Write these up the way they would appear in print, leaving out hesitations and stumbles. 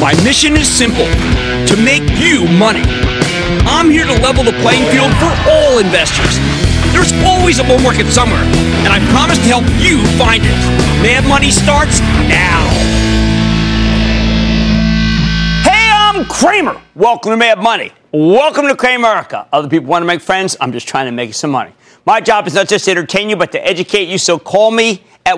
My mission is simple: to make you money. I'm here to level the playing field for all investors. There's always a bull market somewhere, and I promise to help you find it. Mad Money starts now. Hey, I'm Cramer. Welcome to Mad Money. Welcome to Cramerica. Other people want to make friends. I'm just trying to make some money. My job is not just to entertain you, but to educate you. So call me at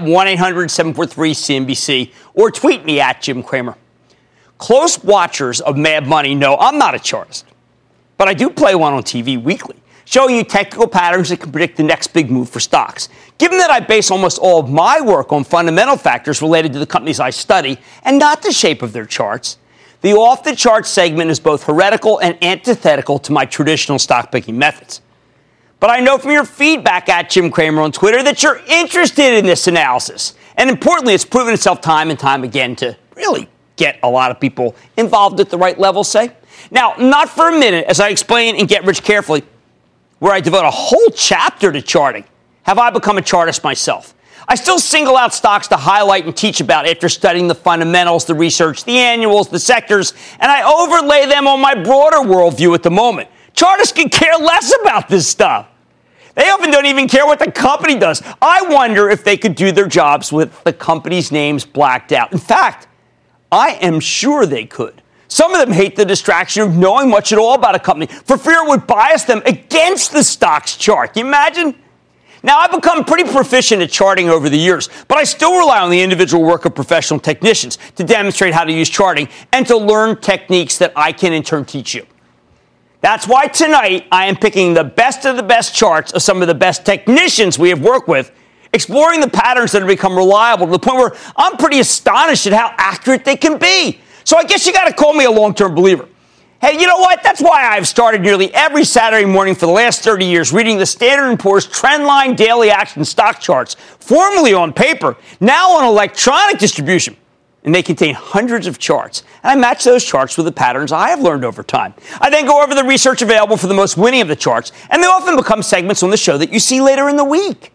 1-800-743-CNBC or tweet me at Jim Cramer. Close watchers of Mad Money know I'm not a chartist, but I do play one on TV weekly, showing you technical patterns that can predict the next big move for stocks. Given that I base almost all of my work on fundamental factors related to the companies I study and not the shape of their charts, the off-the-chart segment is both heretical and antithetical to my traditional stock-picking methods. But I know from your feedback at Jim Cramer on Twitter that you're interested in this analysis. And importantly, it's proven itself time and time again to really get a lot of people involved at the right level, say. Now, not for a minute, as I explain in Get Rich Carefully, where I devote a whole chapter to charting, have I become a chartist myself. I still single out stocks to highlight and teach about after studying the fundamentals, the research, the annuals, the sectors, and I overlay them on my broader worldview at the moment. Chartists can care less about this stuff. They often don't even care what the company does. I wonder if they could do their jobs with the company's names blacked out. In fact, I am sure they could. Some of them hate the distraction of knowing much at all about a company for fear it would bias them against the stock's chart. Can you imagine? Now, I've become pretty proficient at charting over the years, but I still rely on the individual work of professional technicians to demonstrate how to use charting and to learn techniques that I can in turn teach you. That's why tonight I am picking the best of the best charts of some of the best technicians we have worked with, exploring the patterns that have become reliable to the point where I'm pretty astonished at how accurate they can be. So I guess you got to call me a long-term believer. Hey, you know what? That's why I've started nearly every Saturday morning for the last 30 years reading the Standard & Poor's Trendline Daily Action stock charts, formerly on paper, now on electronic distribution. And they contain hundreds of charts. And I match those charts with the patterns I have learned over time. I then go over the research available for the most winning of the charts, and they often become segments on the show that you see later in the week.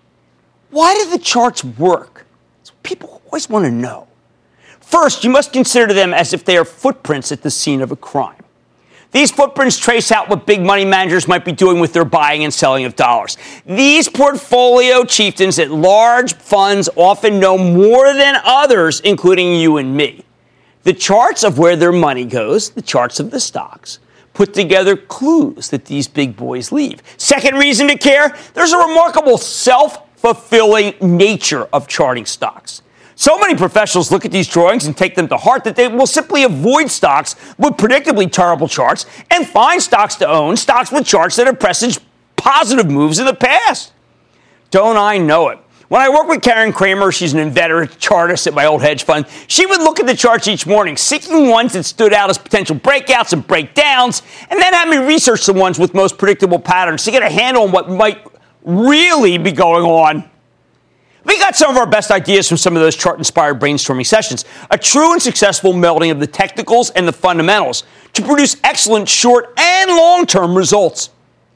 Why do the charts work? It's what people always want to know. First, you must consider them as if they are footprints at the scene of a crime. These footprints trace out what big money managers might be doing with their buying and selling of dollars. These portfolio chieftains at large funds often know more than others, including you and me. The charts of where their money goes, the charts of the stocks, put together clues that these big boys leave. Second reason to care, there's a remarkable self-fulfilling nature of charting stocks. So many professionals look at these drawings and take them to heart that they will simply avoid stocks with predictably terrible charts and find stocks to own, stocks with charts that have presaged positive moves in the past. Don't I know it? When I work with Karen Kramer, she's an inveterate chartist at my old hedge fund, she would look at the charts each morning, seeking ones that stood out as potential breakouts and breakdowns, and then have me research the ones with most predictable patterns to get a handle on what might really be going on. We got some of our best ideas from some of those chart-inspired brainstorming sessions, a true and successful melding of the technicals and the fundamentals to produce excellent short and long-term results.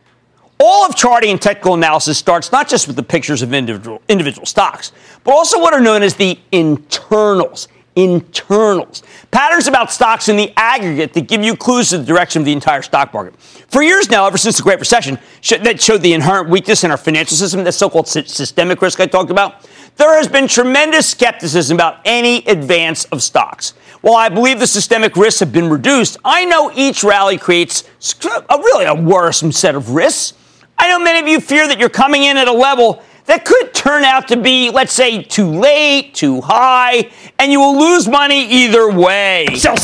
All of charting and technical analysis starts not just with the pictures of individual stocks, but also what are known as the internals. Patterns about stocks in the aggregate that give you clues to the direction of the entire stock market. For years now, ever since the Great Recession, that showed the inherent weakness in our financial system, that so-called systemic risk I talked about, there has been tremendous skepticism about any advance of stocks. While I believe the systemic risks have been reduced, I know each rally creates a worrisome set of risks. I know many of you fear that you're coming in at a level that could turn out to be, let's say, too late, too high, and you will lose money either way. Sell.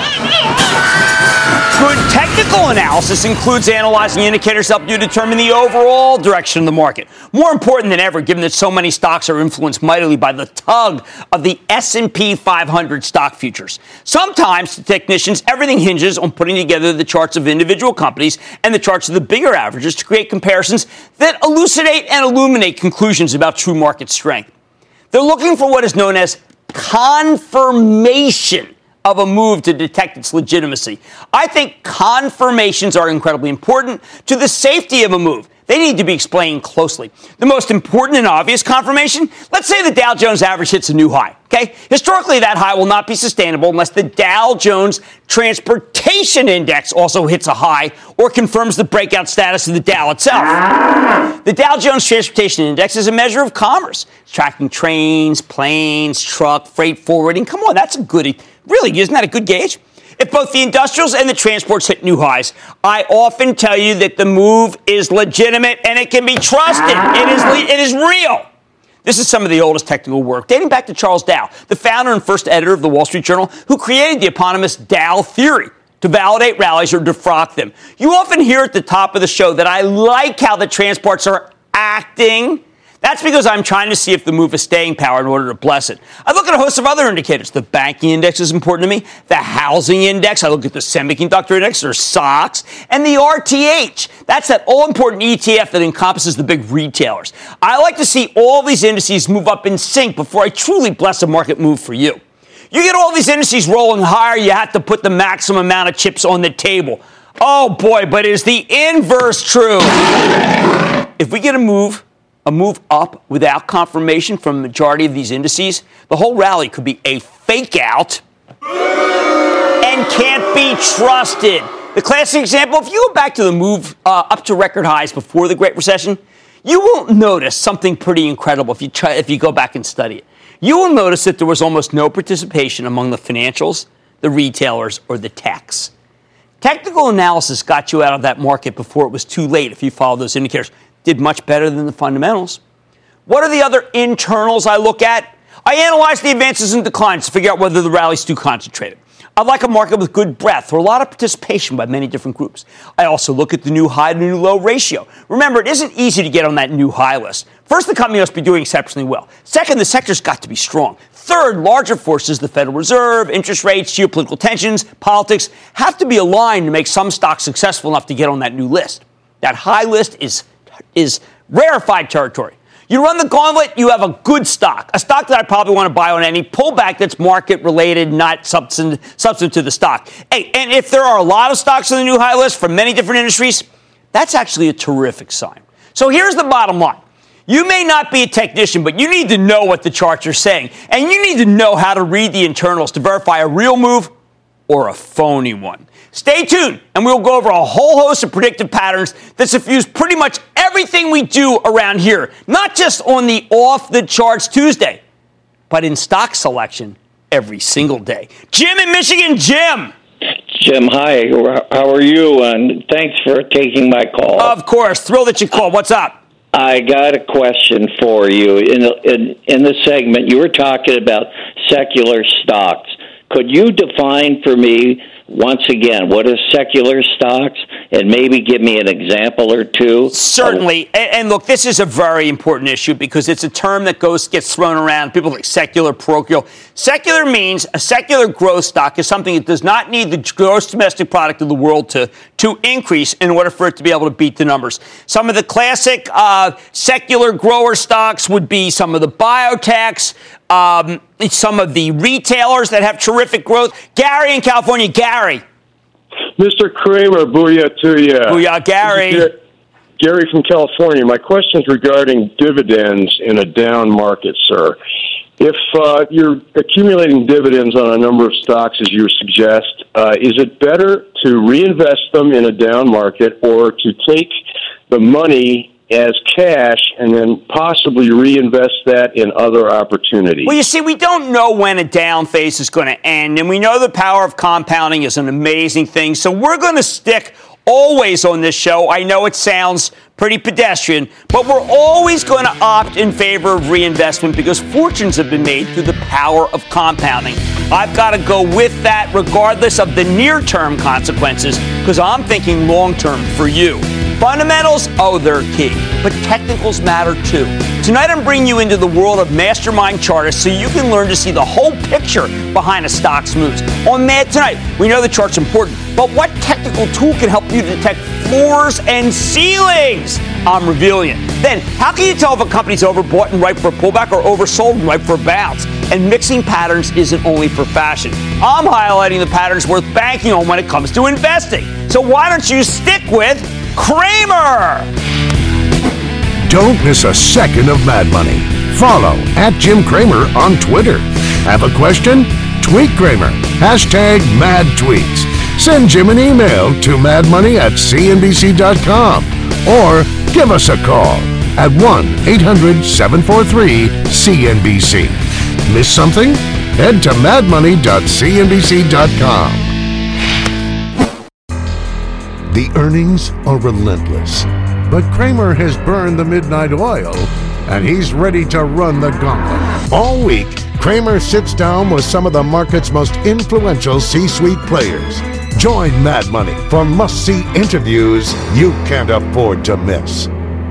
Good technical analysis includes analyzing indicators to help you determine the overall direction of the market. More important than ever, given that so many stocks are influenced mightily by the tug of the S&P 500 stock futures. Sometimes, to technicians, everything hinges on putting together the charts of individual companies and the charts of the bigger averages to create comparisons that elucidate and illuminate conclusions about true market strength. They're looking for what is known as confirmation of a move to detect its legitimacy. I think confirmations are incredibly important to the safety of a move. They need to be explained closely. The most important and obvious confirmation, let's say the Dow Jones average hits a new high, okay? Historically, that high will not be sustainable unless the Dow Jones Transportation Index also hits a high or confirms the breakout status of the Dow itself. The Dow Jones Transportation Index is a measure of commerce. It's tracking trains, planes, truck, freight forwarding. Come on, that's a goodie. Really, isn't that a good gauge? If both the industrials and the transports hit new highs, I often tell you that the move is legitimate and it can be trusted. It is real. This is some of the oldest technical work, dating back to Charles Dow, the founder and first editor of the Wall Street Journal, who created the eponymous Dow theory to validate rallies or defrock them. You often hear at the top of the show that I like how the transports are acting. That's because I'm trying to see if the move has staying power in order to bless it. I look at a host of other indicators. The banking index is important to me. The housing index. I look at the semiconductor index, or SOX, and the RTH. That's that all-important ETF that encompasses the big retailers. I like to see all these indices move up in sync before I truly bless a market move for you. You get all these indices rolling higher, you have to put the maximum amount of chips on the table. Oh, boy, but is the inverse true? If we get a move up without confirmation from the majority of these indices, the whole rally could be a fake out and can't be trusted. The classic example, if you go back to the move up to record highs before the Great Recession, you will notice something pretty incredible if you go back and study it. You will notice that there was almost no participation among the financials, the retailers, or the techs. Technical analysis got you out of that market before it was too late if you follow those indicators. Did much better than the fundamentals. What are the other internals I look at? I analyze the advances and declines to figure out whether the rally's too concentrated. I like a market with good breadth or a lot of participation by many different groups. I also look at the new high to new low ratio. Remember, it isn't easy to get on that new high list. First, the company must be doing exceptionally well. Second, the sector's got to be strong. Third, larger forces, the Federal Reserve, interest rates, geopolitical tensions, politics, have to be aligned to make some stocks successful enough to get on that new list. That high list is rarefied territory. You run the gauntlet, you have a good stock, a stock that I probably want to buy on any pullback that's market-related, not substantive to the stock. Hey, and if there are a lot of stocks on the new high list from many different industries, that's actually a terrific sign. So here's the bottom line. You may not be a technician, but you need to know what the charts are saying, and you need to know how to read the internals to verify a real move or a phony one. Stay tuned, and we'll go over a whole host of predictive patterns that suffuse pretty much everything we do around here, not just on the off-the-charts Tuesday, but in stock selection every single day. Jim in Michigan. Jim, hi. How are you? And thanks for taking my call. Of course. Thrilled that you called. What's up? I got a question for you. In the segment, you were talking about secular stocks. Could you define for me, once again, what is secular stocks, and maybe give me an example or two? Certainly. And look, this is a very important issue because it's a term that gets thrown around. People like secular, parochial. Secular means a secular growth stock is something that does not need the gross domestic product of the world to increase in order for it to be able to beat the numbers. Some of the classic secular grower stocks would be some of the biotechs, some of the retailers that have terrific growth. Gary in California. Gary. Mr. Cramer, booyah to you. Booyah, Gary. Gary from California. My question is regarding dividends in a down market, sir. If you're accumulating dividends on a number of stocks, as you suggest, is it better to reinvest them in a down market or to take the money as cash and then possibly reinvest that in other opportunities? Well, you see, we don't know when a down phase is going to end, and we know the power of compounding is an amazing thing. So we're going to stick always on this show. I know it sounds pretty pedestrian, but we're always going to opt in favor of reinvestment because fortunes have been made through the power of compounding. I've got to go with that regardless of the near-term consequences because I'm thinking long-term for you. Fundamentals, they're key, but technicals matter too. Tonight I'm bringing you into the world of mastermind chartists so you can learn to see the whole picture behind a stock's moves. On Mad Tonight, we know the chart's important, but what technical tool can help you detect floors and ceilings? I'm revealing it. Then, how can you tell if a company's overbought and ripe for a pullback or oversold and ripe for a bounce? And mixing patterns isn't only for fashion. I'm highlighting the patterns worth banking on when it comes to investing. So why don't you stick with Cramer? Don't miss a second of Mad Money. Follow @Jim Cramer on Twitter. Have a question? Tweet Cramer. #MadTweets. Send Jim an email to madmoney@cnbc.com or give us a call at 1-800-743-CNBC. Miss something? Head to madmoney.cnbc.com. The earnings are relentless, but Cramer has burned the midnight oil and he's ready to run the gauntlet. All week, Cramer sits down with some of the market's most influential C-suite players. Join Mad Money for must-see interviews you can't afford to miss.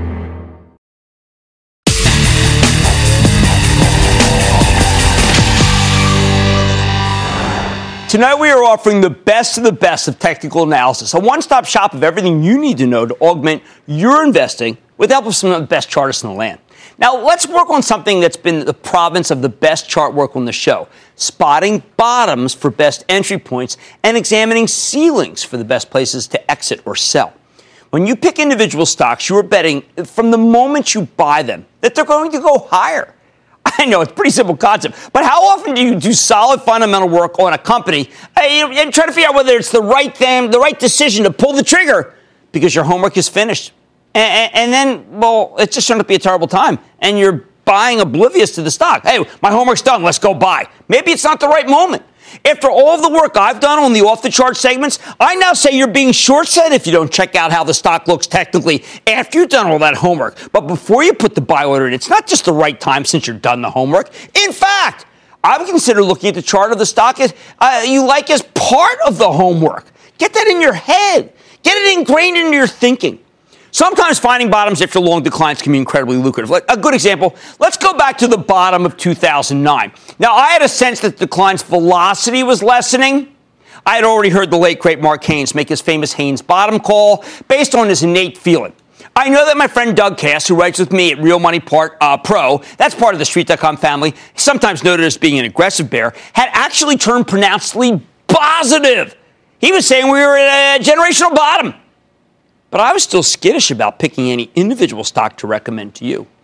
Tonight we are offering the best of technical analysis, a one-stop shop of everything you need to know to augment your investing with the help of some of the best chartists in the land. Now, let's work on something that's been the province of the best chart work on the show, spotting bottoms for best entry points and examining ceilings for the best places to exit or sell. When you pick individual stocks, you are betting from the moment you buy them that they're going to go higher. I know, it's a pretty simple concept, but how often do you do solid fundamental work on a company and try to figure out whether it's the right thing, the right decision to pull the trigger because your homework is finished? And then, well, it's just turned out to be a terrible time, and you're buying oblivious to the stock. Hey, my homework's done. Let's go buy. Maybe it's not the right moment. After all of the work I've done on the off-the-chart segments, I now say you're being short-sighted if you don't check out how the stock looks technically after you've done all that homework. But before you put the buy order in, it's not just the right time since you're done the homework. In fact, I would consider looking at the chart of the stock as you like as part of the homework. Get that in your head. Get it ingrained into your thinking. Sometimes finding bottoms after long declines can be incredibly lucrative. Like a good example, let's go back to the bottom of 2009. Now, I had a sense that the decline's velocity was lessening. I had already heard the late, great Mark Haynes make his famous Haynes bottom call based on his innate feeling. I know that my friend Doug Cass, who writes with me at Real Money Pro, that's part of the Street.com family, sometimes noted as being an aggressive bear, had actually turned pronouncedly positive. He was saying we were at a generational bottom. But I was still skittish about picking any individual stock to recommend to you.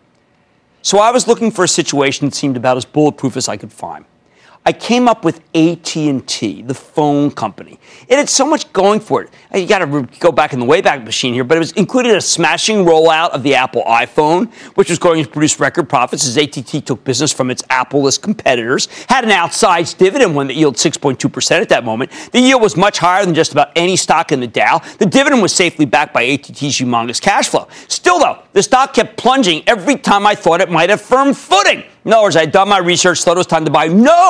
So I was looking for a situation that seemed about as bulletproof as I could find. I came up with AT&T, the phone company. It had so much going for it. You got to go back in the Wayback Machine here, but it was included a smashing rollout of the Apple iPhone, which was going to produce record profits as AT&T took business from its Apple-less competitors, had an outsized dividend one that yielded 6.2% at that moment. The yield was much higher than just about any stock in the Dow. The dividend was safely backed by AT&T's humongous cash flow. Still, though, the stock kept plunging every time I thought it might have firm footing. In other words, I had done my research, thought it was time to buy.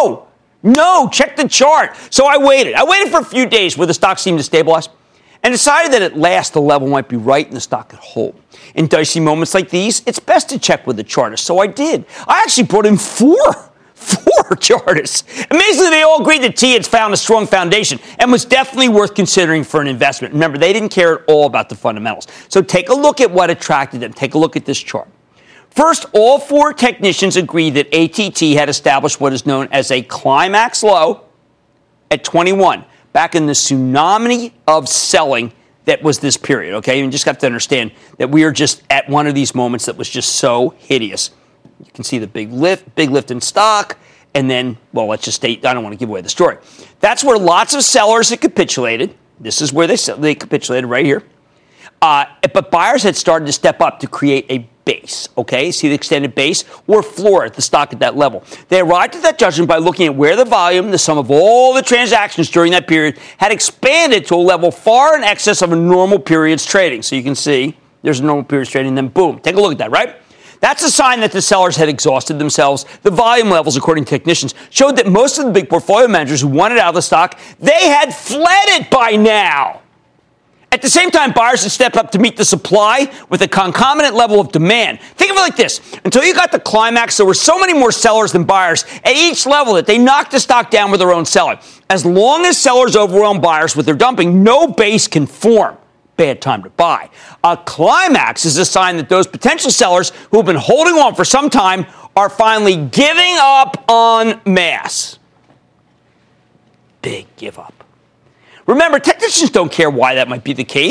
No, check the chart. So I waited. I waited for a few days where the stock seemed to stabilize and decided that at last the level might be right and the stock could hold. In dicey moments like these, it's best to check with the chartist. So I did. I actually brought in four chartists. Amazingly, they all agreed that T had found a strong foundation and was definitely worth considering for an investment. Remember, they didn't care at all about the fundamentals. So take a look at what attracted them. Take a look at this chart. First, all four technicians agreed that AT&T had established what is known as a climax low at 21, back in the tsunami of selling that was this period, okay? You just have to understand that we are just at one of these moments that was just so hideous. You can see the big lift in stock, and then, well, let's just state, I don't want to give away the story. That's where lots of sellers had capitulated. This is where they capitulated right here. But buyers had started to step up to create a base, okay? See the extended base or floor at the stock at that level. They arrived at that judgment by looking at where the volume, the sum of all the transactions during that period, had expanded to a level far in excess of a normal period's trading. So you can see there's a normal period's trading, then boom. Take a look at that, right? That's a sign that the sellers had exhausted themselves. The volume levels, according to technicians, showed that most of the big portfolio managers who wanted out of the stock, they had fled it by now. At the same time, buyers had stepped up to meet the supply with a concomitant level of demand. Think of it like this. Until you got the climax, there were so many more sellers than buyers at each level that they knocked the stock down with their own selling. As long as sellers overwhelm buyers with their dumping, no base can form. Bad time to buy. A climax is a sign that those potential sellers who have been holding on for some time are finally giving up en masse. Big give up. Remember, technicians don't care why that might be the case.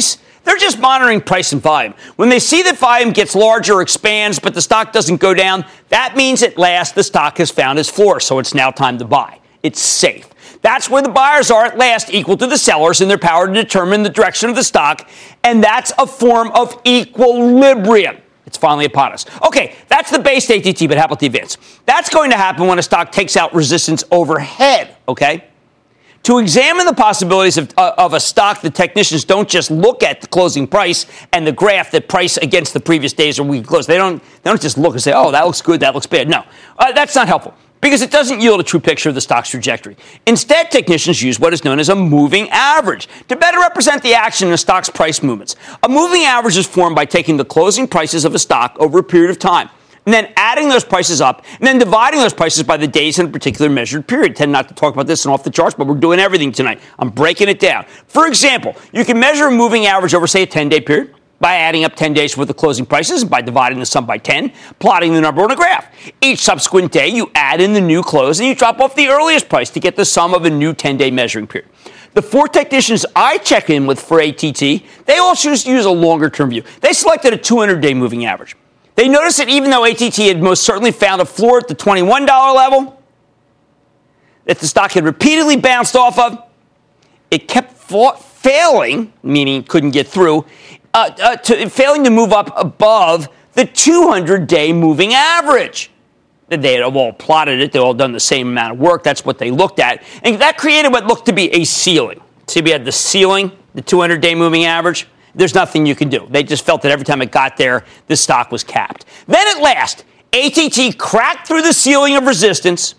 They're just monitoring price and volume. When they see that volume gets larger or expands, but the stock doesn't go down, that means at last the stock has found its floor, so it's now time to buy. It's safe. That's where the buyers are at last equal to the sellers in their power to determine the direction of the stock, and that's a form of equilibrium. It's finally upon us. Okay, that's the base ATT, but how about the advance? That's going to happen when a stock takes out resistance overhead, okay? To examine the possibilities of a stock, the technicians don't just look at the closing price and the graph that price against the previous days or week close. They don't just look and say, oh, that looks good, that looks bad. No, that's not helpful because it doesn't yield a true picture of the stock's trajectory. Instead, technicians use what is known as a moving average to better represent the action in a stock's price movements. A moving average is formed by taking the closing prices of a stock over a period of time, and then adding those prices up, and then dividing those prices by the days in a particular measured period. I tend not to talk about this and off the charts, but we're doing everything tonight. I'm breaking it down. For example, you can measure a moving average over, say, a 10-day period by adding up 10 days worth of closing prices, by dividing the sum by 10, plotting the number on a graph. Each subsequent day, you add in the new close, and you drop off the earliest price to get the sum of a new 10-day measuring period. The 4 technicians I check in with for ATT, they all choose to use a longer-term view. They selected a 200-day moving average. They noticed that even though ATT had most certainly found a floor at the $21 level, that the stock had repeatedly bounced off of, it kept failing, meaning couldn't get through, failing to move up above the 200-day moving average. They had all plotted it. They all done the same amount of work. That's what they looked at. And that created what looked to be a ceiling. See, we had the ceiling, the 200-day moving average. There's nothing you can do. They just felt that every time it got there, the stock was capped. Then at last, ATT cracked through the ceiling of resistance,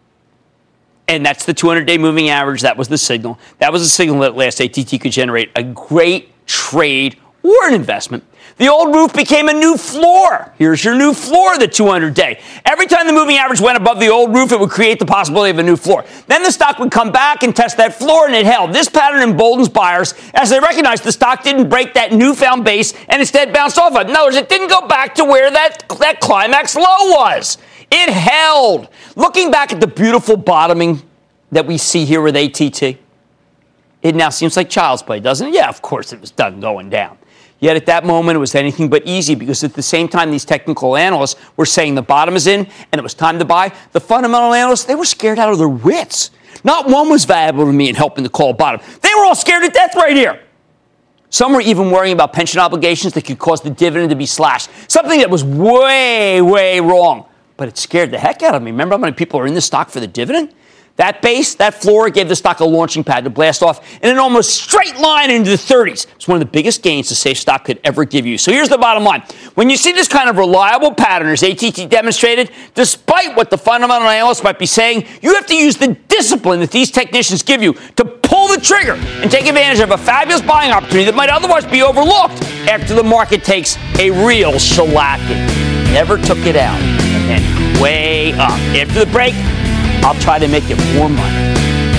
and that's the 200-day moving average. That was the signal. That was the signal that at last ATT could generate a great trade or an investment. The old roof became a new floor. Here's your new floor, the 200-day. Every time the moving average went above the old roof, it would create the possibility of a new floor. Then the stock would come back and test that floor, and it held. This pattern emboldens buyers as they recognized the stock didn't break that newfound base and instead bounced off it. In other words, it didn't go back to where that climax low was. It held. Looking back at the beautiful bottoming that we see here with ATT, it now seems like child's play, doesn't it? Yeah, of course it was done going down. Yet at that moment, it was anything but easy because at the same time, these technical analysts were saying the bottom is in and it was time to buy. The fundamental analysts, they were scared out of their wits. Not one was valuable to me in helping to call bottom. They were all scared to death right here. Some were even worrying about pension obligations that could cause the dividend to be slashed. Something that was way, way wrong. But it scared the heck out of me. Remember how many people are in the stock for the dividend? That base, that floor, gave the stock a launching pad to blast off in an almost straight line into the 30s. It's one of the biggest gains a safe stock could ever give you. So here's the bottom line. When you see this kind of reliable pattern as ATT demonstrated, despite what the fundamental analysts might be saying, you have to use the discipline that these technicians give you to pull the trigger and take advantage of a fabulous buying opportunity that might otherwise be overlooked after the market takes a real shellacking. Never took it out and then way up. After the break, I'll try to make you more money.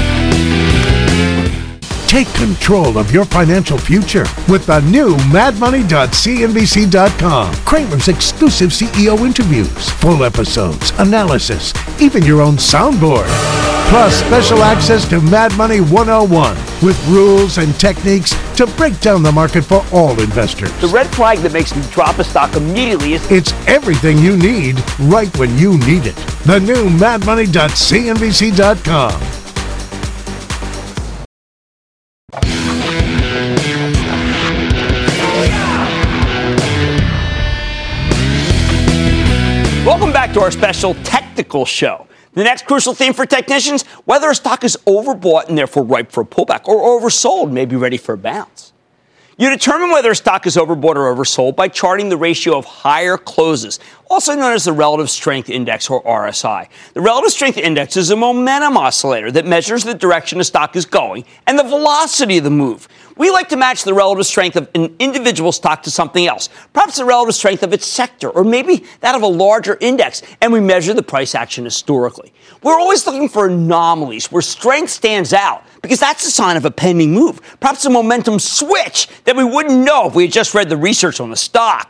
Take control of your financial future with the new madmoney.cnbc.com. Cramer's exclusive CEO interviews, full episodes, analysis, even your own soundboard. Plus special access to Mad Money 101 with rules and techniques to break down the market for all investors. The red flag that makes me drop a stock immediately is... It's everything you need right when you need it. The new madmoney.cnbc.com. Welcome back to our special technical show. The next crucial theme for technicians, whether a stock is overbought and therefore ripe for a pullback or oversold, may be ready for a bounce. You determine whether a stock is overbought or oversold by charting the ratio of higher closes, also known as the Relative Strength Index or RSI. The Relative Strength Index is a momentum oscillator that measures the direction a stock is going and the velocity of the move. We like to match the relative strength of an individual stock to something else, perhaps the relative strength of its sector, or maybe that of a larger index, and we measure the price action historically. We're always looking for anomalies where strength stands out, because that's a sign of a pending move, perhaps a momentum switch that we wouldn't know if we had just read the research on the stock.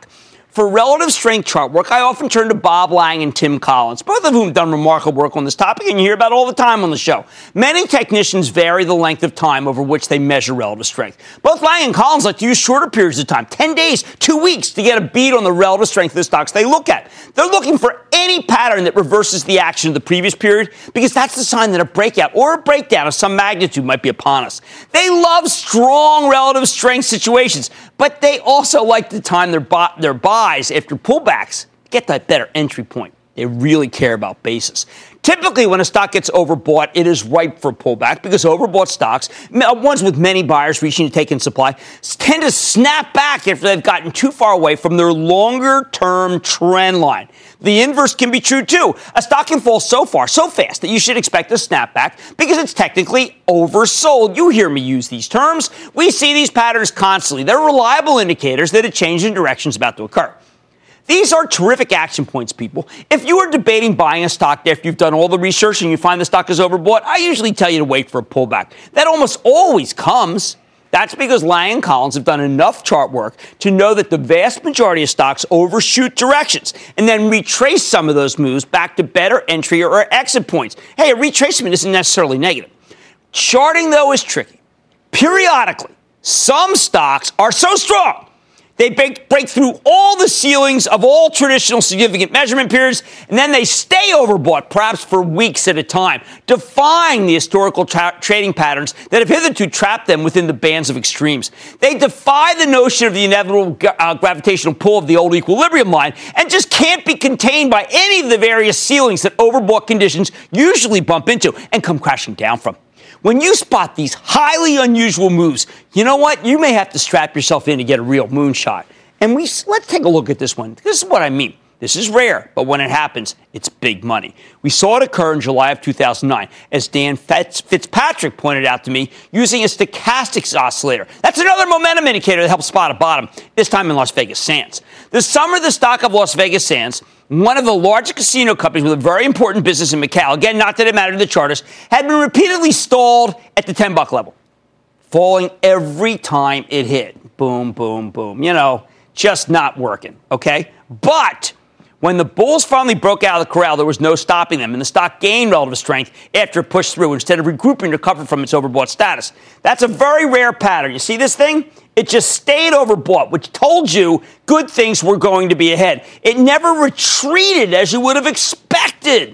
For relative strength chart work, I often turn to Bob Lang and Tim Collins, both of whom have done remarkable work on this topic, and you hear about it all the time on the show. Many technicians vary the length of time over which they measure relative strength. Both Lang and Collins like to use shorter periods of time, 10 days, 2 weeks, to get a beat on the relative strength of the stocks they look at. They're looking for any pattern that reverses the action of the previous period, because that's the sign that a breakout or a breakdown of some magnitude might be upon us. They love strong relative strength situations, but they also like to time their buys after pullbacks, get that better entry point. They really care about basis. Typically, when a stock gets overbought, it is ripe for pullback because overbought stocks, ones with many buyers reaching to take in supply, tend to snap back after they've gotten too far away from their longer-term trend line. The inverse can be true, too. A stock can fall so far, so fast, that you should expect a snapback because it's technically oversold. You hear me use these terms. We see these patterns constantly. They're reliable indicators that a change in direction is about to occur. These are terrific action points, people. If you are debating buying a stock after you've done all the research and you find the stock is overbought, I usually tell you to wait for a pullback. That almost always comes. That's because Lang and Collins have done enough chart work to know that the vast majority of stocks overshoot directions and then retrace some of those moves back to better entry or exit points. Hey, a retracement isn't necessarily negative. Charting, though, is tricky. Periodically, some stocks are so strong they break through all the ceilings of all traditional significant measurement periods, and then they stay overbought, perhaps for weeks at a time, defying the historical trading patterns that have hitherto trapped them within the bands of extremes. They defy the notion of the inevitable gravitational pull of the old equilibrium line and just can't be contained by any of the various ceilings that overbought conditions usually bump into and come crashing down from. When you spot these highly unusual moves, you know what? You may have to strap yourself in to get a real moonshot. And let's take a look at this one. This is what I mean. This is rare, but when it happens, it's big money. We saw it occur in July of 2009, as Dan Fitzpatrick pointed out to me, using a stochastics oscillator. That's another momentum indicator that helps spot a bottom, this time in Las Vegas Sands. This summer, the stock of Las Vegas Sands, one of the largest casino companies with a very important business in Macau, again, not that it mattered to the chartists, had been repeatedly stalled at the $10 level, falling every time it hit. Boom, boom, boom. You know, just not working, okay? But when the bulls finally broke out of the corral, there was no stopping them, and the stock gained relative strength after it pushed through instead of regrouping to recover from its overbought status. That's a very rare pattern. You see this thing? It just stayed overbought, which told you good things were going to be ahead. It never retreated as you would have expected.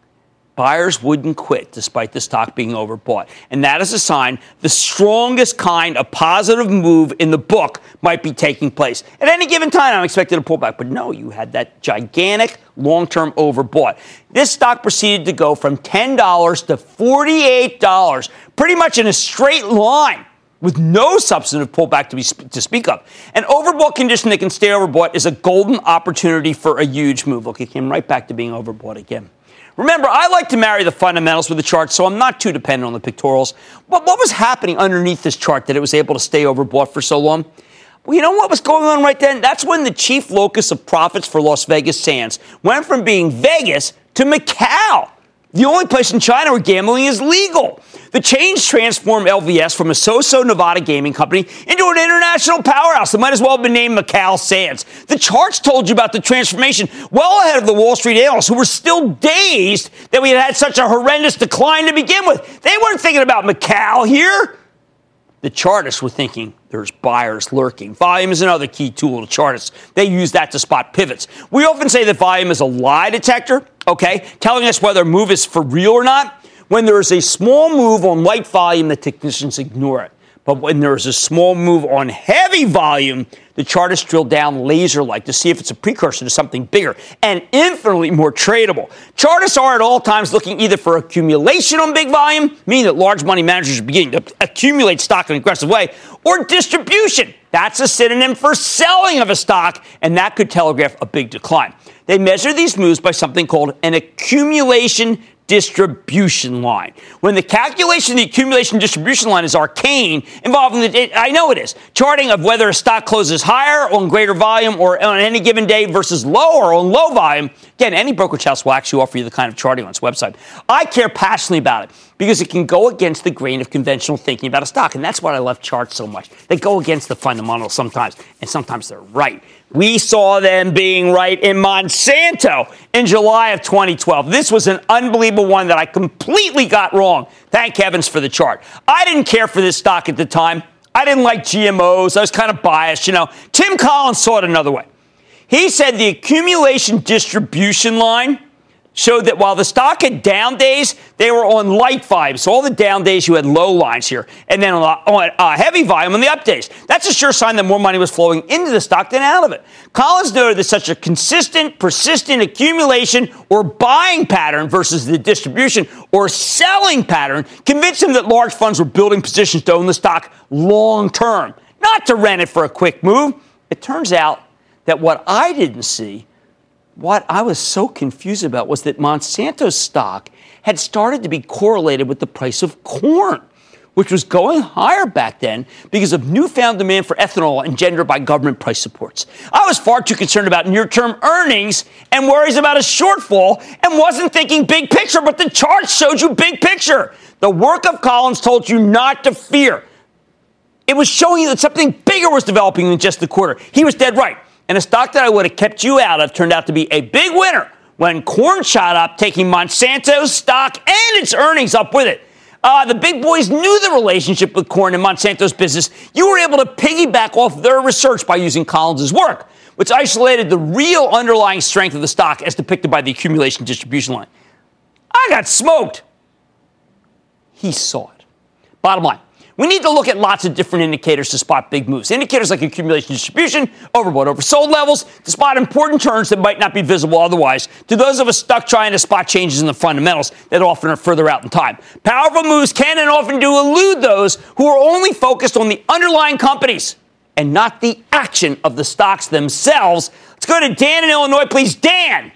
Buyers wouldn't quit despite the stock being overbought. And that is a sign the strongest kind of positive move in the book might be taking place. At any given time, I'm expecting a pullback. But no, you had that gigantic long-term overbought. This stock proceeded to go from $10 to $48, pretty much in a straight line, with no substantive pullback to speak of. An overbought condition that can stay overbought is a golden opportunity for a huge move. Look, it came right back to being overbought again. Remember, I like to marry the fundamentals with the chart, so I'm not too dependent on the pictorials. But what was happening underneath this chart that it was able to stay overbought for so long? Well, you know what was going on right then? That's when the chief locus of profits for Las Vegas Sands went from being Vegas to Macau, the only place in China where gambling is legal. The change transformed LVS from a so-so Nevada gaming company into an international powerhouse that might as well have been named Macau Sands. The charts told you about the transformation well ahead of the Wall Street analysts, who were still dazed that we had such a horrendous decline to begin with. They weren't thinking about Macau here. The chartists were thinking there's buyers lurking. Volume is another key tool to chartists. They use that to spot pivots. We often say that volume is a lie detector, okay, telling us whether a move is for real or not. When there is a small move on light volume, the technicians ignore it. But when there is a small move on heavy volume, the chartists drill down laser-like to see if it's a precursor to something bigger and infinitely more tradable. Chartists are at all times looking either for accumulation on big volume, meaning that large money managers are beginning to accumulate stock in an aggressive way, or distribution. That's a synonym for selling of a stock, and that could telegraph a big decline. They measure these moves by something called an accumulation distribution line. When the calculation of the accumulation distribution line is arcane, involving I know it is, charting of whether a stock closes higher on greater volume or on any given day versus lower on low volume. Again, any brokerage house will actually offer you the kind of charting on its website. I care passionately about it because it can go against the grain of conventional thinking about a stock. And that's why I love charts so much. They go against the fundamentals sometimes, and sometimes they're right. We saw them being right in Monsanto in July of 2012. This was an unbelievable one that I completely got wrong. Thank heavens for the chart. I didn't care for this stock at the time. I didn't like GMOs. I was kind of biased, Tim Collins saw it another way. He said the accumulation distribution line showed that while the stock had down days, they were on light volume. So all the down days, you had low lines here. And then on heavy volume on the up days. That's a sure sign that more money was flowing into the stock than out of it. Collins noted that such a consistent, persistent accumulation or buying pattern versus the distribution or selling pattern convinced him that large funds were building positions to own the stock long term, not to rent it for a quick move. It turns out that what I didn't see, what I was so confused about, was that Monsanto's stock had started to be correlated with the price of corn, which was going higher back then because of newfound demand for ethanol engendered by government price supports. I was far too concerned about near-term earnings and worries about a shortfall and wasn't thinking big picture, but the chart showed you big picture. The work of Collins told you not to fear. It was showing you that something bigger was developing than just the quarter. He was dead right. And a stock that I would have kept you out of turned out to be a big winner when corn shot up, taking Monsanto's stock and its earnings up with it. The big boys knew the relationship with corn and Monsanto's business. You were able to piggyback off their research by using Collins' work, which isolated the real underlying strength of the stock as depicted by the accumulation distribution line. I got smoked. He saw it. Bottom line. We need to look at lots of different indicators to spot big moves. Indicators like accumulation distribution, overbought, oversold levels, to spot important turns that might not be visible otherwise to those of us stuck trying to spot changes in the fundamentals that often are further out in time. Powerful moves can and often do elude those who are only focused on the underlying companies and not the action of the stocks themselves. Let's go to Dan in Illinois, please. Dan.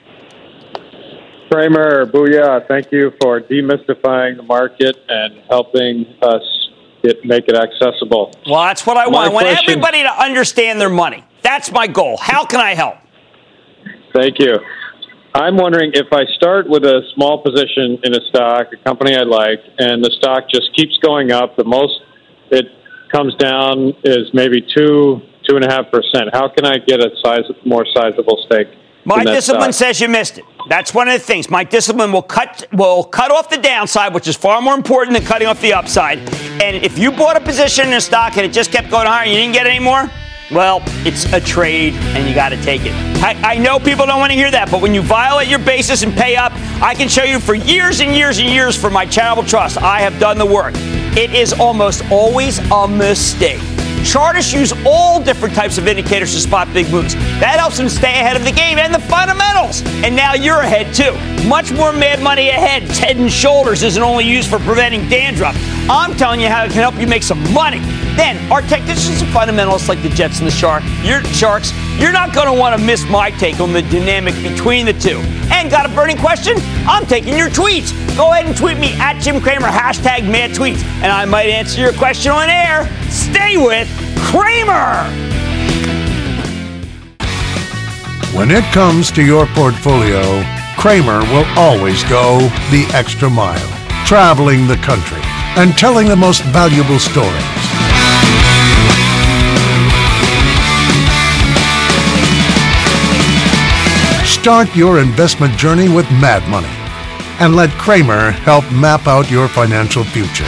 Cramer, booyah. Thank you for demystifying the market and helping us make it accessible. Well, that's what I want. I want everybody to understand their money. That's my goal. How can I help? Thank you. I'm wondering if I start with a small position in a stock, a company I like, and the stock just keeps going up. The most it comes down is maybe 2.5%. How can I get a more sizable stake? My discipline says you missed it. That's one of the things. My discipline will cut off the downside, which is far more important than cutting off the upside. And if you bought a position in a stock and it just kept going higher and you didn't get any more, well, it's a trade and you got to take it. I know people don't want to hear that, but when you violate your basis and pay up, I can show you for years and years and years for my charitable trust, I have done the work. It is almost always a mistake. Chartists use all different types of indicators to spot big moves. That helps them stay ahead of the game and the fundamentals. And now you're ahead, too. Much more mad money ahead. Head and Shoulders isn't only used for preventing dandruff. I'm telling you how it can help you make some money. Then, our technicians and fundamentalists like the Jets and the Sharks, you're not going to want to miss my take on the dynamic between the two. And got a burning question? I'm taking your tweets. Go ahead and tweet me at Jim Cramer, #MadTweets, and I might answer your question on air. Stay with Cramer. When it comes to your portfolio, Cramer will always go the extra mile, traveling the country and telling the most valuable stories. Start your investment journey with Mad Money and let Cramer help map out your financial future.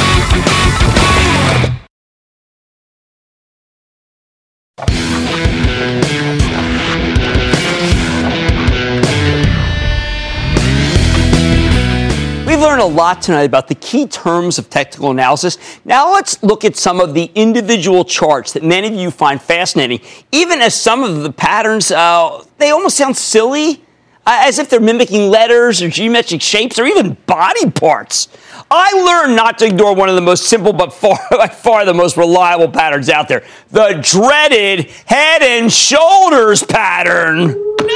We've learned a lot tonight about the key terms of technical analysis. Now let's look at some of the individual charts that many of you find fascinating, even as some of the patterns, they almost sound silly, as if they're mimicking letters or geometric shapes or even body parts. I learned not to ignore one of the most simple but by far the most reliable patterns out there, the dreaded head and shoulders pattern.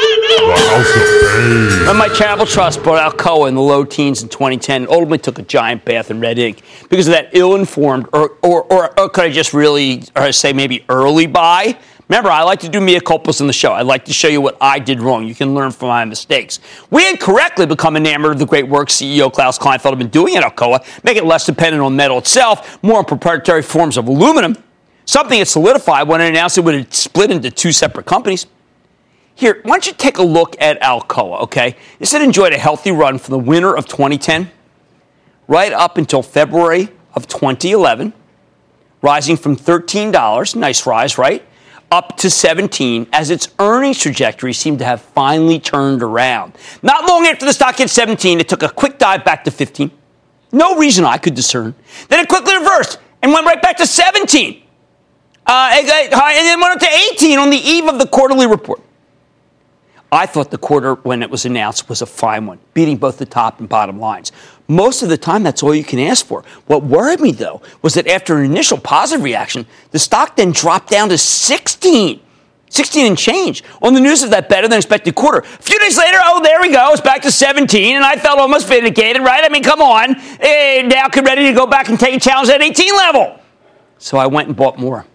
When my travel trust bought Alcoa in the low teens in 2010, ultimately took a giant bath in red ink because of that ill-informed, or could I just really say maybe early buy? Remember, I like to do mea culpas on the show. I like to show you what I did wrong. You can learn from my mistakes. We had correctly become enamored of the great work CEO Klaus Kleinfeld had been doing at Alcoa, make it less dependent on metal itself, more on proprietary forms of aluminum, something that solidified when it announced it would split into two separate companies. Here, why don't you take a look at Alcoa, okay? This had enjoyed a healthy run from the winter of 2010 right up until February of 2011, rising from $13, nice rise, right, up to $17 as its earnings trajectory seemed to have finally turned around. Not long after the stock hit $17, it took a quick dive back to $15. No reason I could discern. Then it quickly reversed and went right back to $17. And then went up to $18 on the eve of the quarterly report. I thought the quarter, when it was announced, was a fine one, beating both the top and bottom lines. Most of the time, that's all you can ask for. What worried me, though, was that after an initial positive reaction, the stock then dropped down to 16 and change on the news of that better-than-expected quarter. A few days later, there we go, it's back to 17, and I felt almost vindicated, right? I mean, come on. Now I'm ready to go back and take a challenge at 18 level. So I went and bought more.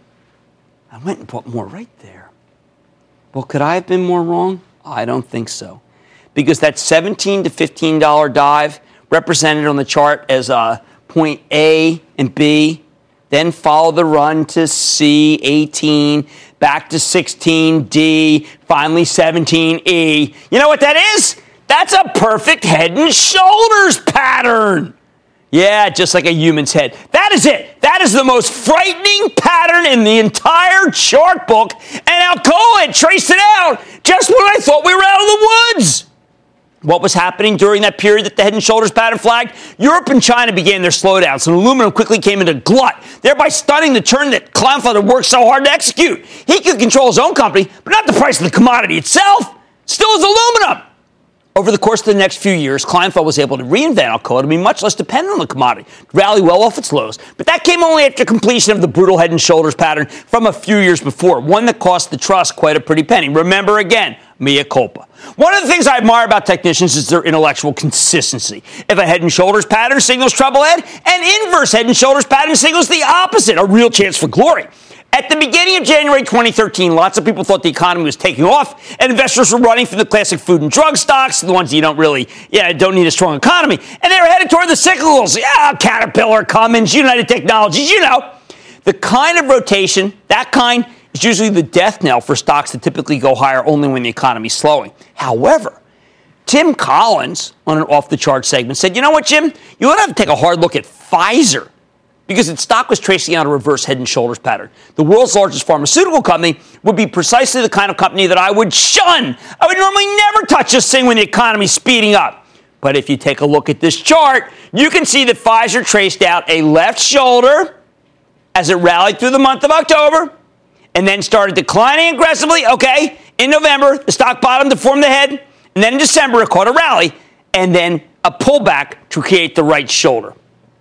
Right there. Well, could I have been more wrong? I don't think so. Because that $17 to $15 dive represented on the chart as point A and B, then follow the run to C, 18, back to 16, D, finally 17, E. You know what that is? That's a perfect head and shoulders pattern. Yeah, just like a human's head. That is it. That is the most frightening pattern in the entire chart book. And Alcoa had traced it out just when I thought we were out of the woods. What was happening during that period that the head and shoulders pattern flagged? Europe and China began their slowdowns, and aluminum quickly came into glut, thereby stunning the turn that Kleinfeld had worked so hard to execute. He could control his own company, but not the price of the commodity itself. Still is aluminum. Over the course of the next few years, Kleinfeld was able to reinvent Alcoa to be much less dependent on the commodity, rally well off its lows. But that came only after completion of the brutal head and shoulders pattern from a few years before, one that cost the trust quite a pretty penny. Remember again, mea culpa. One of the things I admire about technicians is their intellectual consistency. If a head and shoulders pattern signals trouble ahead, an inverse head and shoulders pattern signals the opposite, a real chance for glory. At the beginning of January 2013, lots of people thought the economy was taking off, and investors were running from the classic food and drug stocks, the ones you don't need a strong economy, and they were headed toward the cyclicals. Caterpillar, Cummins, United Technologies, The kind of rotation, that kind, is usually the death knell for stocks that typically go higher only when the economy's slowing. However, Tim Collins, on an off-the-chart segment, said, you know what, Jim? You ought to have to take a hard look at Pfizer, because its stock was tracing out a reverse head and shoulders pattern. The world's largest pharmaceutical company would be precisely the kind of company that I would shun. I would normally never touch this thing when the economy's speeding up. But if you take a look at this chart, you can see that Pfizer traced out a left shoulder as it rallied through the month of October and then started declining aggressively. In November, the stock bottomed to form the head, and then in December, it caught a rally, and then a pullback to create the right shoulder.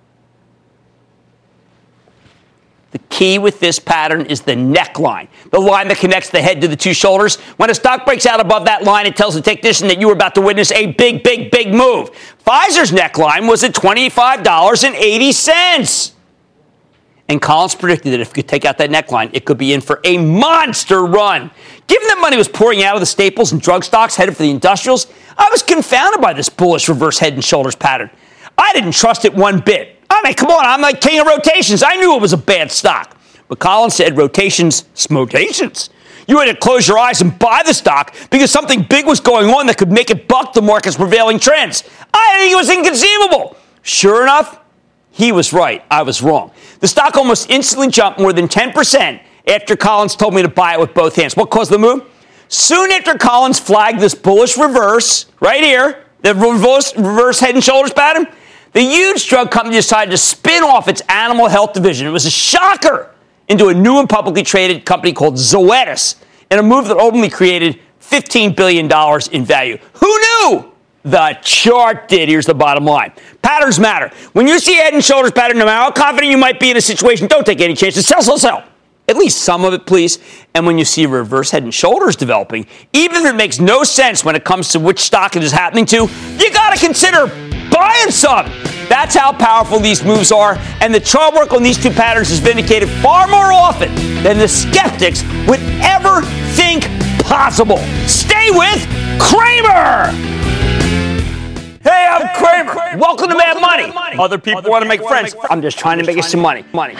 The key with this pattern is the neckline, the line that connects the head to the two shoulders. When a stock breaks out above that line, it tells the technician that you are about to witness a big, big, big move. Pfizer's neckline was at $25.80. And Collins predicted that if it could take out that neckline, it could be in for a monster run. Given that money was pouring out of the staples and drug stocks headed for the industrials, I was confounded by this bullish reverse head and shoulders pattern. I didn't trust it one bit. I mean, come on, I'm like king of rotations. I knew it was a bad stock. But Collins said rotations, smotations. You had to close your eyes and buy the stock because something big was going on that could make it buck the market's prevailing trends. I think it was inconceivable. Sure enough, he was right. I was wrong. The stock almost instantly jumped more than 10% after Collins told me to buy it with both hands. What caused the move? Soon after Collins flagged this bullish reverse, right here, the reverse head and shoulders pattern, the huge drug company decided to spin off its animal health division. It was a shocker into a new and publicly traded company called Zoetis in a move that ultimately created $15 billion in value. Who knew? The chart did. Here's the bottom line. Patterns matter. When you see a head and shoulders pattern, no matter how confident you might be in a situation, don't take any chances. Sell, sell, sell. At least some of it, please. And when you see a reverse head and shoulders developing, even if it makes no sense when it comes to which stock it is happening to, you got to consider buying some. That's how powerful these moves are, and the chart work on these two patterns is vindicated far more often than the skeptics would ever think possible. Stay with Cramer! Hey, I'm Cramer. Welcome to Mad Money. Other people want to make friends. I'm just trying to make us some money. Welcome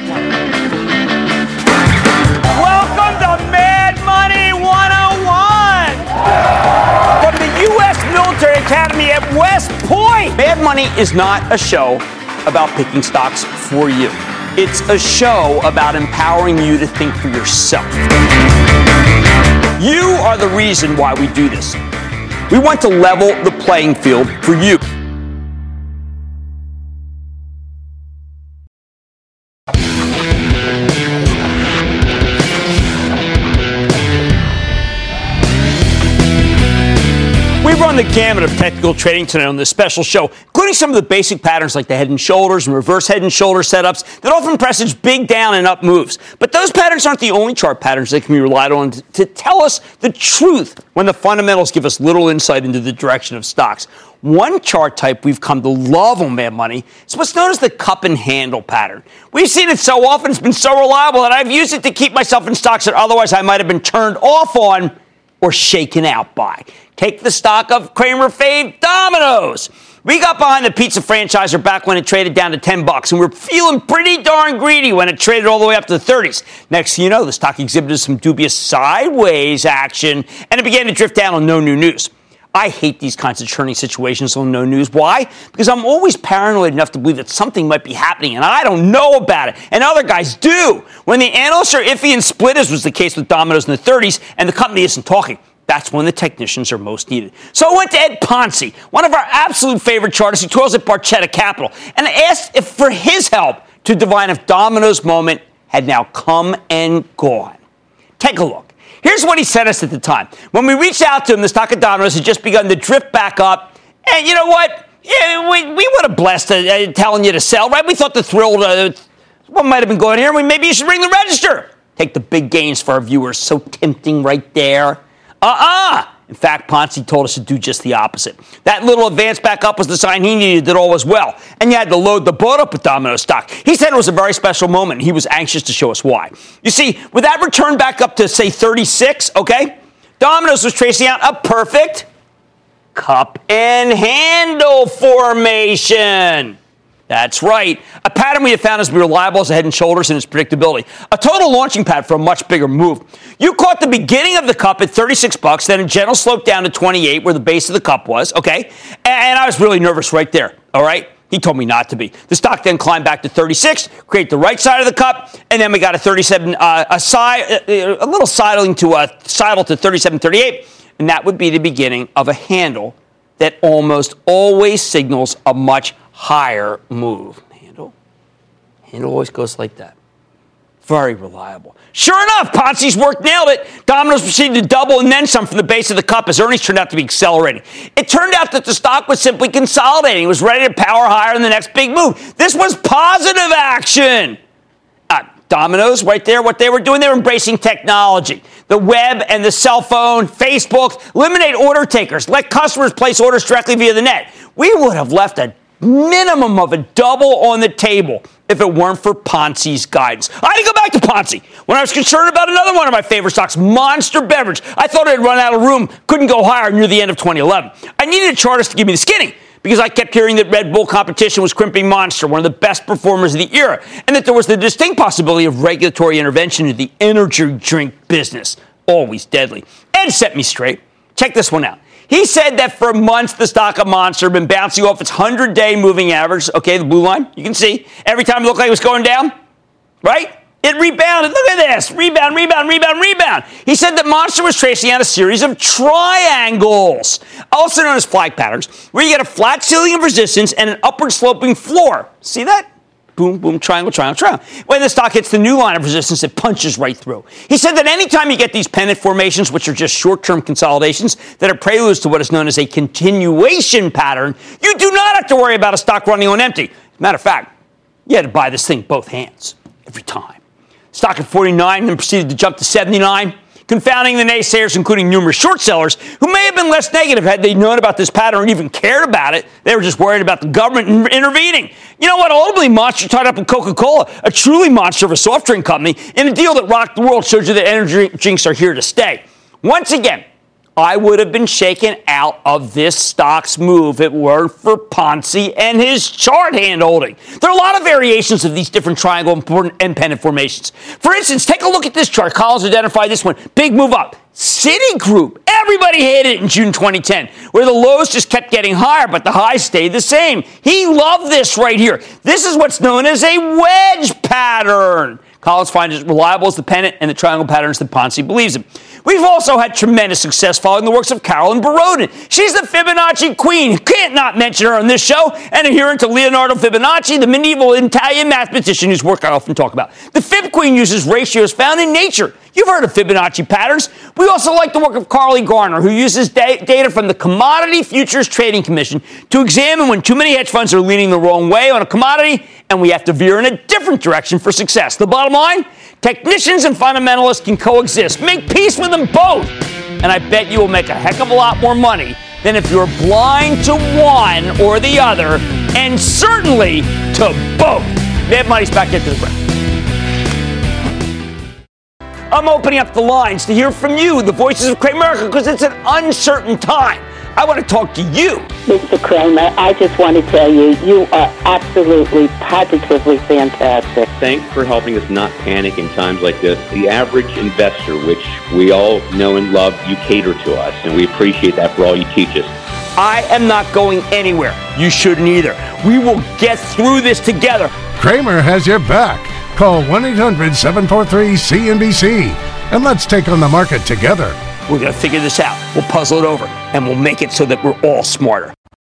to Mad Money 101 from the U.S. Military Academy at West Point. Mad Money is not a show about picking stocks for you. It's a show about empowering you to think for yourself. You are the reason why we do this. We want to level the playing field for you. We run the gamut of technical trading tonight on this special show, including some of the basic patterns like the head and shoulders and reverse head and shoulder setups that often presage big down and up moves. But those patterns aren't the only chart patterns that can be relied on to tell us the truth when the fundamentals give us little insight into the direction of stocks. One chart type we've come to love on Mad Money is what's known as the cup and handle pattern. We've seen it so often, it's been so reliable that I've used it to keep myself in stocks that otherwise I might have been turned off on or shaken out by. Take the stock of Cramer fave Domino's. We got behind the pizza franchisor back when it traded down to $10, and we're feeling pretty darn greedy when it traded all the way up to the 30s. Next thing you know, the stock exhibited some dubious sideways action, and it began to drift down on no new news. I hate these kinds of churning situations on no news. Why? Because I'm always paranoid enough to believe that something might be happening, and I don't know about it, and other guys do. When the analysts are iffy and split, as was the case with Domino's in the 30s, and the company isn't talking, that's when the technicians are most needed. So I went to Ed Ponzi, one of our absolute favorite chartists who toils at Barchetta Capital, and I asked for his help to divine if Domino's moment had now come and gone. Take a look. Here's what he sent us at the time. When we reached out to him, the stock of Domino's had just begun to drift back up. And you know what? Yeah, we would have blessed telling you to sell, right? We thought the thrill, what might have been going here, maybe you should ring the register. Take the big gains for our viewers. So tempting right there. In fact, Ponzi told us to do just the opposite. That little advance back up was the sign he needed that all was well. And you had to load the boat up with Domino's stock. He said it was a very special moment, and he was anxious to show us why. You see, with that return back up to, say, 36, okay, Domino's was tracing out a perfect cup and handle formation. That's right. A pattern we have found is to be reliable as a head and shoulders in its predictability. A total launching pad for a much bigger move. You caught the beginning of the cup at $36, then a gentle slope down to 28 where the base of the cup was, okay? And I was really nervous right there, all right? He told me not to be. The stock then climbed back to 36, create the right side of the cup, and then we got a 37, a little sidling to a sidle to 37.38, and that would be the beginning of a handle that almost always signals a much higher move. Handle always goes like that. Very reliable. Sure enough, Ponzi's work nailed it. Domino's proceeded to double and then some from the base of the cup as earnings turned out to be accelerating. It turned out that the stock was simply consolidating. It was ready to power higher in the next big move. This was positive action. Domino's, right there, what they were doing, they were embracing technology. The web and the cell phone, Facebook, eliminate order takers. Let customers place orders directly via the net. We would have left a minimum of a double on the table if it weren't for Ponzi's guidance. I had to go back to Ponzi when I was concerned about another one of my favorite stocks, Monster Beverage. I thought it had run out of room, couldn't go higher near the end of 2011. I needed a chartist to give me the skinny because I kept hearing that Red Bull competition was crimping Monster, one of the best performers of the era, and that there was the distinct possibility of regulatory intervention in the energy drink business. Always deadly. Ed set me straight. Check this one out. He said that for months the stock of Monster had been bouncing off its 100-day moving average. Okay, the blue line, you can see. Every time it looked like it was going down, right? It rebounded. Look at this. Rebound, rebound, rebound, rebound. He said that Monster was tracing out a series of triangles, also known as flag patterns, where you get a flat ceiling of resistance and an upward sloping floor. See that? Boom, boom, triangle, triangle, triangle. When the stock hits the new line of resistance, it punches right through. He said that anytime you get these pennant formations, which are just short-term consolidations that are preludes to what is known as a continuation pattern, you do not have to worry about a stock running on empty. As a matter of fact, you had to buy this thing both hands every time. Stock at 49 then proceeded to jump to 79. confounding the naysayers, including numerous short sellers, who may have been less negative had they known about this pattern or even cared about it. They were just worried about the government intervening. You know what? Ultimately, Monster tied up with Coca-Cola, a truly monster of a soft drink company, in a deal that rocked the world, shows you that energy drinks are here to stay. Once again, I would have been shaken out of this stock's move if it weren't for Ponzi and his chart hand holding. There are a lot of variations of these different triangle and pennant formations. For instance, take a look at this chart. Collins identified this one. Big move up. Citigroup. Everybody hated it in June 2010, where the lows just kept getting higher, but the highs stayed the same. He loved this right here. This is what's known as a wedge pattern. Collins finds it reliable as the pennant and the triangle patterns that Ponzi believes in. We've also had tremendous success following the works of Carolyn Barodin. She's the Fibonacci queen. Can't not mention her on this show. And adherent to Leonardo Fibonacci, the medieval Italian mathematician whose work I often talk about. The Fib queen uses ratios found in nature. You've heard of Fibonacci patterns. We also like the work of Carly Garner, who uses data from the Commodity Futures Trading Commission to examine when too many hedge funds are leaning the wrong way on a commodity, and we have to veer in a different direction for success. The bottom line? Technicians and fundamentalists can coexist. Make peace with them both. And I bet you will make a heck of a lot more money than if you're blind to one or the other, and certainly to both. Mad Money's back into the break. I'm opening up the lines to hear from you, the voices of Cramerica, because it's an uncertain time. I want to talk to you. Mr. Cramer, I just want to tell you, you are absolutely, positively fantastic. Thanks for helping us not panic in times like this. The average investor, which we all know and love, you cater to us, and we appreciate that for all you teach us. I am not going anywhere. You shouldn't either. We will get through this together. Cramer has your back. Call 1-800-743-CNBC and let's take on the market together. We're going to figure this out. We'll puzzle it over, and we'll make it so that we're all smarter.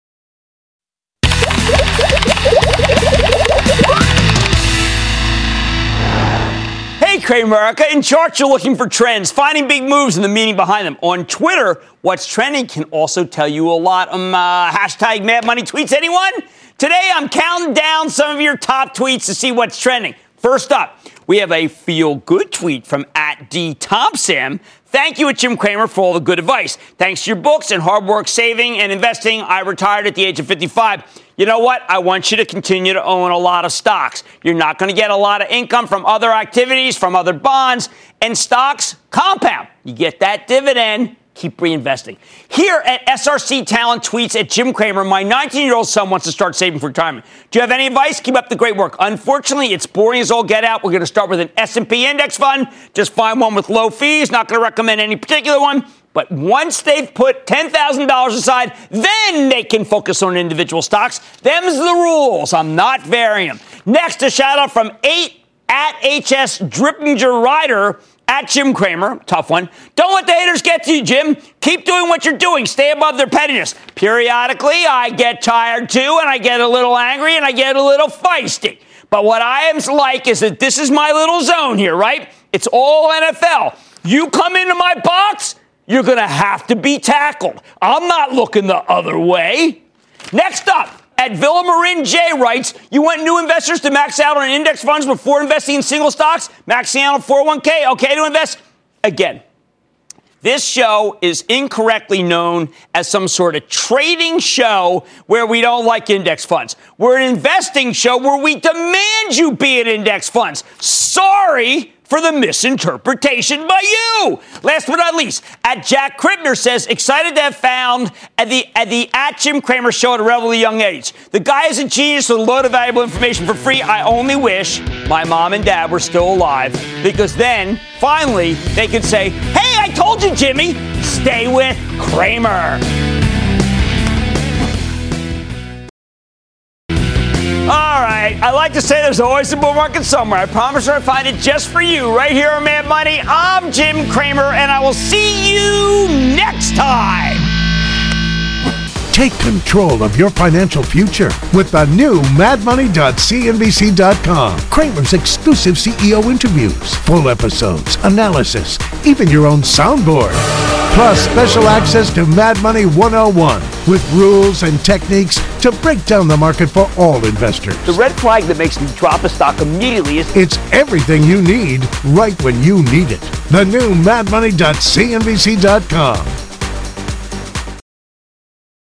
Hey, Cramerica. In charts, you're looking for trends, finding big moves and the meaning behind them. On Twitter, what's trending can also tell you a lot. Hashtag Mad Money tweets, anyone? Today, I'm counting down some of your top tweets to see what's trending. First up, we have a feel-good tweet from @DThompson. Thank you, Jim Cramer, for all the good advice. Thanks to your books and hard work saving and investing, I retired at the age of 55. You know what? I want you to continue to own a lot of stocks. You're not going to get a lot of income from other activities, from other bonds, and stocks compound. You get that dividend. Keep reinvesting. Here at SRC Talent tweets at Jim Cramer, my 19-year-old son wants to start saving for retirement. Do you have any advice? Keep up the great work. Unfortunately, it's boring as all get out. We're going to start with an S&P index fund. Just find one with low fees. Not going to recommend any particular one. But once they've put $10,000 aside, then they can focus on individual stocks. Them's the rules. I'm not varying them. Next, a shout-out from 8@HS Drippinger Rider. At Jim Cramer, tough one. Don't let the haters get to you, Jim. Keep doing what you're doing. Stay above their pettiness. Periodically, I get tired too, and I get a little angry, and I get a little feisty. But what I am like is that this is my little zone here, right? It's all NFL. You come into my box, you're going to have to be tackled. I'm not looking the other way. Next up, at Villa Marin J writes, you want new investors to max out on index funds before investing in single stocks? Maxing out on 401k, okay to invest? Again, this show is incorrectly known as some sort of trading show where we don't like index funds. We're an investing show where we demand you be in index funds. Sorry for the misinterpretation by you. Last but not least, at Jack Kribner says, excited to have found at Jim Cramer show at a relatively young age. The guy is a genius with a load of valuable information for free. I only wish my mom and dad were still alive, because then, finally, they could say, hey, I told you, Jimmy, stay with Cramer. All right, I like to say there's always a bull market somewhere. I promise I'll find it just for you right here on Mad Money. I'm Jim Cramer, and I will see you next time. Take control of your financial future with the new madmoney.cnbc.com. Cramer's exclusive CEO interviews, full episodes, analysis, even your own soundboard. Plus special access to Mad Money 101 with rules and techniques to break down the market for all investors. The red flag that makes me drop a stock immediately is it's everything you need right when you need it. The new madmoney.cnbc.com.